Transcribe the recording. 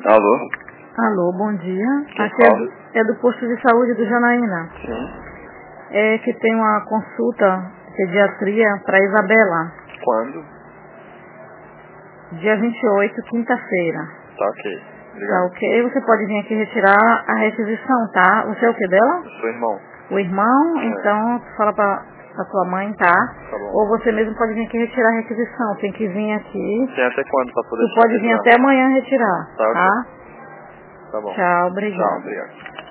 Alô? Alô, bom dia. Quem Aqui fala? é do posto de saúde do Janaína. Sim. É que tem uma consulta pediatria para Isabela, Quando? dia 28, quinta-feira. Tá ok. Tá Obrigado. ok? Você pode vir aqui retirar a requisição, tá? Você é o que dela? Eu sou irmão. O irmão? É. Então, fala pra sua mãe, tá? Tá bom. Ou você mesmo pode vir aqui retirar a requisição. Tem que vir aqui. Tem até quando pra poder Tu pode vir retirar? até amanhã retirar, Tá ok. tá? Tá bom. Tchau, Tchau, obrigada. obrigado.